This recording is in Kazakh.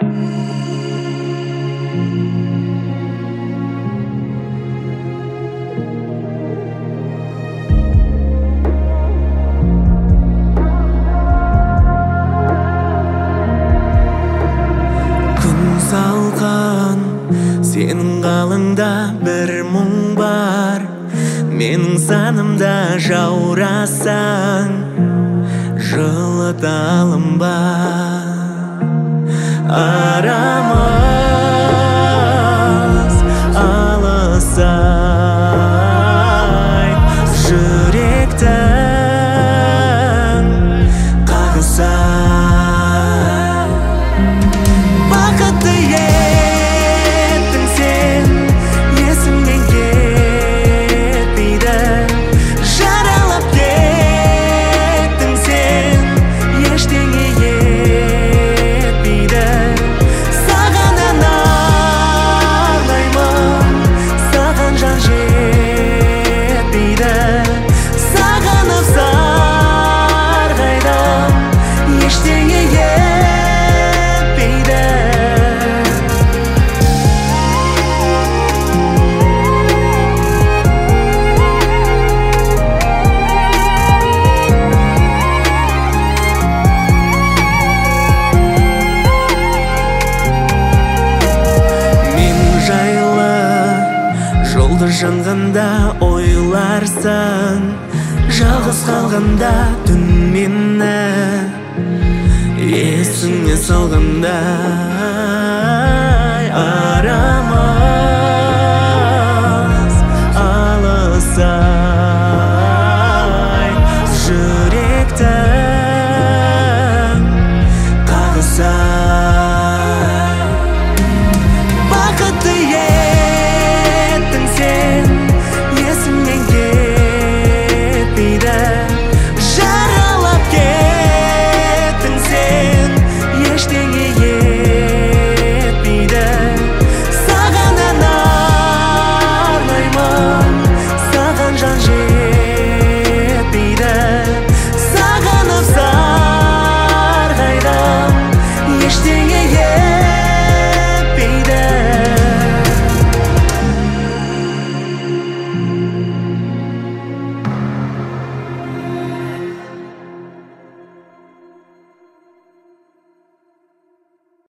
Салқын сенің қалыңда бір мұң бар, менің санымда жаурасаң жылыта алынба. Арамыз алысай, жүректің қағысай. Бақытты еттің сен, есімнен кетпейді. Жаралап кеттің сен, ештеңе етпейді. Саған ән арнаймын, саған жан жетпейді. Сағынып сарғайдым, ештеңе жанғанда ойларсың, жалғыз қалғанда түн мені есіңе салғанда.